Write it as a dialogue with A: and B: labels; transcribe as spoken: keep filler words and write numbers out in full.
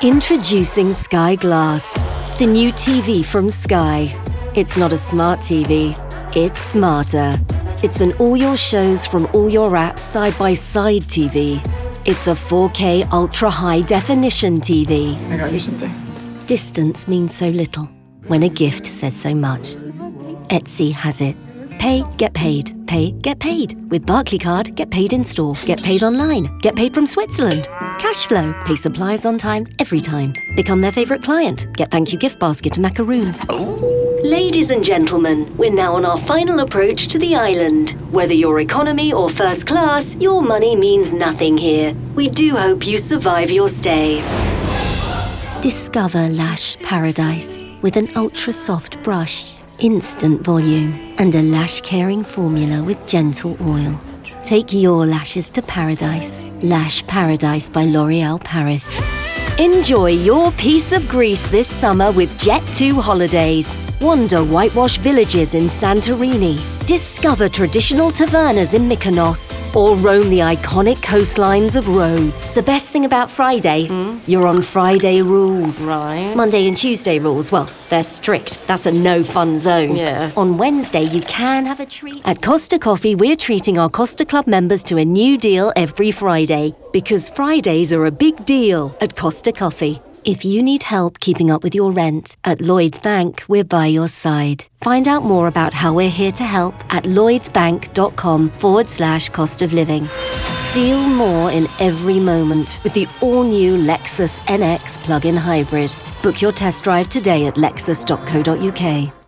A: Introducing Sky Glass, the new T V from Sky. It's not a smart T V, it's smarter. It's an all your shows from all your apps side-by-side T V. It's a four K ultra-high definition T V.
B: I got you something.
A: Distance means so little when a gift says so much. Etsy has it. Pay, get paid. Pay, get paid. With Barclaycard, get paid in store. Get paid online. Get paid from Switzerland. Cashflow. Pay suppliers on time, every time. Become their favourite client. Get thank you gift basket and macaroons. Oh. Ladies and gentlemen, we're now on our final approach to the island. Whether you're economy or first class, your money means nothing here. We do hope you survive your stay. Discover Lash Paradise with an ultra-soft brush, instant volume, and a lash-caring formula with gentle oil. Take your lashes to paradise. Lash Paradise by L'Oréal Paris. Enjoy your piece of Greece this summer with Jet two Holidays. Wander whitewash villages in Santorini. Discover traditional tavernas in Mykonos. Or roam the iconic coastlines of Rhodes. The best thing about Friday, mm? You're on Friday rules.
C: Right.
A: Monday and Tuesday rules, well, they're strict. That's a no-fun zone.
C: Yeah.
A: On Wednesday, you can have a treat. At Costa Coffee, we're treating our Costa Club members to a new deal every Friday. Because Fridays are a big deal at Costa Coffee. If you need help keeping up with your rent, at Lloyds Bank, we're by your side. Find out more about how we're here to help at lloydsbank.com forward slash cost of living. Feel more in every moment with the all-new Lexus N X plug-in hybrid. Book your test drive today at lexus dot co dot uk.